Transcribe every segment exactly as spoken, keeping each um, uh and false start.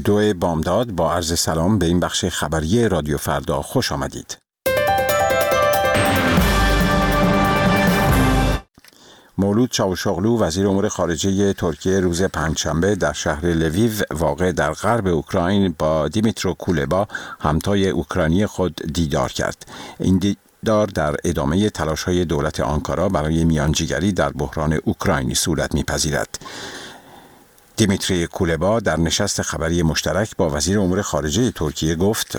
دو بامداد با عرض سلام به این بخش خبری رادیو فردا خوش آمدید. مولود چاوشاغلو وزیر امور خارجه ترکیه روز پنجشنبه در شهر لویو واقع در غرب اوکراین با دیمیترو کولبا همتای اوکراینی خود دیدار کرد. این دیدار در ادامه تلاش‌های دولت آنکارا برای میانجیگری در بحران اوکراینی صورت می‌پذیرد. دیمیتری کولبا در نشست خبری مشترک با وزیر امور خارجه ترکیه گفت: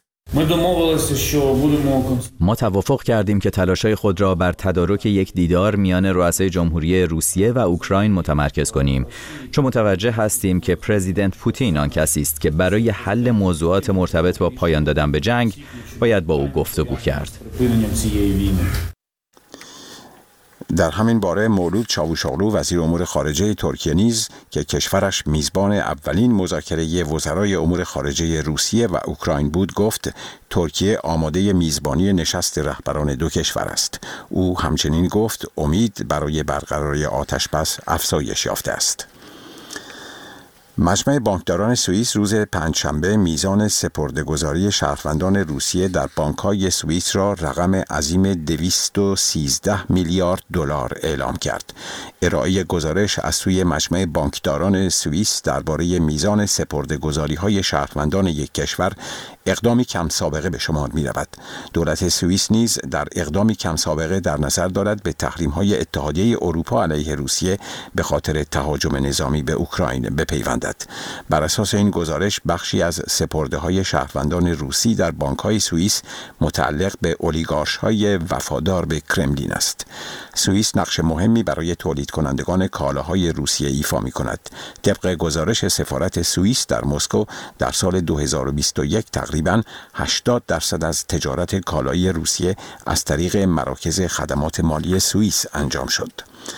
ما توافق کردیم که تلاش‌های خود را بر تدارک یک دیدار میان رؤسای جمهوری روسیه و اوکراین متمرکز کنیم، چون متوجه هستیم که پرزیدنت پوتین آن کسی است که برای حل موضوعات مرتبط با پایان دادن به جنگ باید با او گفتگو کرد. در همین باره مولود چاوشاغلو وزیر امور خارجه ترکیه نیز که کشورش میزبان اولین مذاکره وزرای امور خارجه روسیه و اوکراین بود گفت ترکیه آماده میزبانی نشست رهبران دو کشور است. او همچنین گفت امید برای برقراری آتشبس افزایش یافته است. مجمع بانکداران سوئیس روز پنجشنبه میزان سپرده‌گذاری شهروندان روسیه در بانک‌های سوئیس را رقم عظیم دویست و سیزده میلیارد دلار اعلام کرد. ارائه گزارش از سوی مجمع بانکداران سوئیس درباره میزان سپرده‌گذاری‌های شهروندان یک کشور اقدامی کم سابقه به شمار می‌رود. دولت سوئیس نیز در اقدامی کم سابقه در نظر دارد به تحریم‌های اتحادیه اروپا علیه روسیه به خاطر تهاجم نظامی به اوکراین بپیوندد. بر اساس این گزارش بخشی از سپرده‌های شهروندان روسی در بانک‌های سوئیس متعلق به اولیگارش‌های وفادار به کرملین است. سوئیس نقش مهمی برای تولید کنندگان کالاهای روسیه ایفا می‌کند. طبق گزارش سفارت سوئیس در مسکو در سال دو هزار و بیست و یک تقریباً هشتاد درصد از تجارت کالایی روسیه از طریق مراکز خدمات مالی سوئیس انجام شد.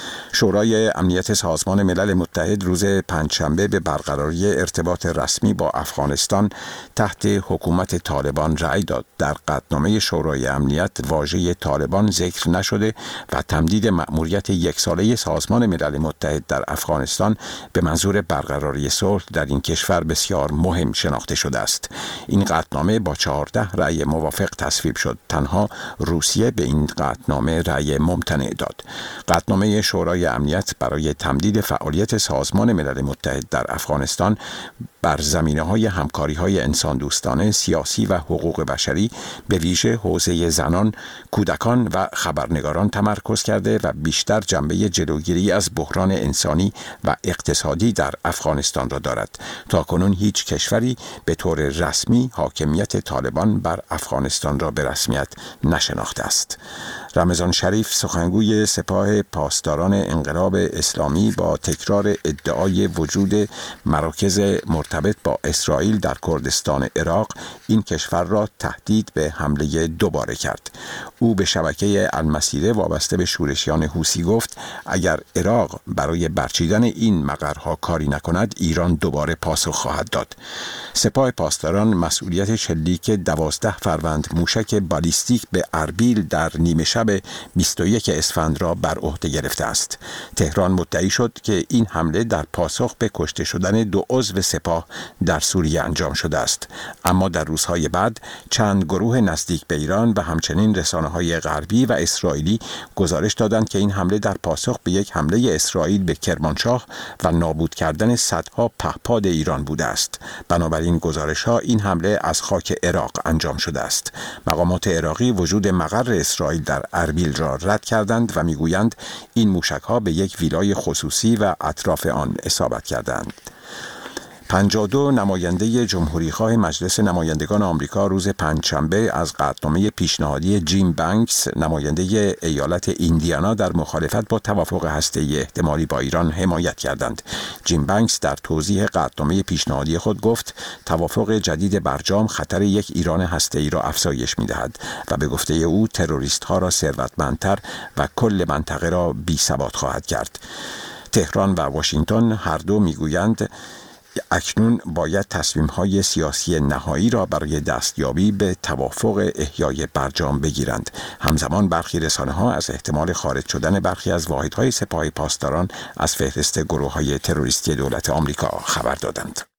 شورای امنیت سازمان ملل متحد روز پنجشنبه به برقراری ارتباط رسمی با افغانستان تحت حکومت طالبان رأی داد. در قطعنامه شورای امنیت واژه طالبان ذکر نشده و تمدید مأموریت یک ساله سازمان ملل متحد در افغانستان به منظور برقراری صلح در این کشور بسیار مهم شناخته شده است. این قطعنامه با چهارده رأی موافق تصویب شد. تنها روسیه به این قطعنامه رأی ممتنع داد. قطعنامه شورای امنیت برای تمدید فعالیت سازمان ملل متحد در افغانستان بر زمینه‌های همکاری‌های انسان دوستانه، سیاسی و حقوق بشری به ویژه حوزه زنان، کودکان و خبرنگاران تمرکز کرده و بیشتر جنبه جلوگیری از بحران انسانی و اقتصادی در افغانستان را دارد. تاکنون هیچ کشوری به طور رسمی حاکمیت طالبان بر افغانستان را به رسمیت نشناخته است. رمضان شریف سخنگوی سپاه پاسداران انقلاب اسلامی با تکرار ادعای وجود مراکز مرتبط با اسرائیل در کردستان عراق این کشور را تهدید به حمله دوباره کرد. او به شبکه المسیره وابسته به شورشیان حوثی گفت اگر عراق برای برچیدن این مقرها کاری نکند ایران دوباره پاسخ خواهد داد. سپاه پاسداران مسئولیت شلیک دوازده فروند موشک بالیستیک به اربیل در نیمه شب بیست و یک اسفند را بر عهده گرفته است. تهران مدعی شد که این حمله در پاسخ به کشته شدن دو عضو سپاه در سوریه انجام شده است. اما در روزهای بعد چند گروه نزدیک به ایران و همچنین رسانه‌های غربی و اسرائیلی گزارش دادند که این حمله در پاسخ به یک حمله اسرائیل به کرمانشاه و نابود کردن صدها پهپاد ایران بوده است. بنابراین گزارش‌ها این حمله از خاک عراق انجام شده است. مقامات عراقی وجود مقر اسرائیل در اربیل را رد کردند و میگویند این موشک‌ها به یک ویلای خصوصی و اطراف آن اصابت کردند. پنجاه و دو نماینده جمهوری‌خواه مجلس نمایندگان آمریکا روز پنجشنبه از قطعنامه پیشنهادی جیم بانکس نماینده ایالت ایندیانا در مخالفت با توافق هسته‌ای احتمالی با ایران حمایت کردند. جیم بانکس در توضیح قطعنامه پیشنهادی خود گفت توافق جدید برجام خطر یک ایران هسته‌ای را افزایش می‌دهد و به گفته او تروریست‌ها را ثروتمندتر و کل منطقه را بی‌ثبات خواهد کرد. تهران و واشنگتن هر دو می‌گویند اکنون باید تصمیم‌های سیاسی نهایی را برای دستیابی به توافق احیای برجام بگیرند. همزمان برخی رسانه‌ها از احتمال خارج شدن برخی از واحدهای سپاه پاسداران از فهرست گروه‌های تروریستی دولت آمریکا خبر دادند.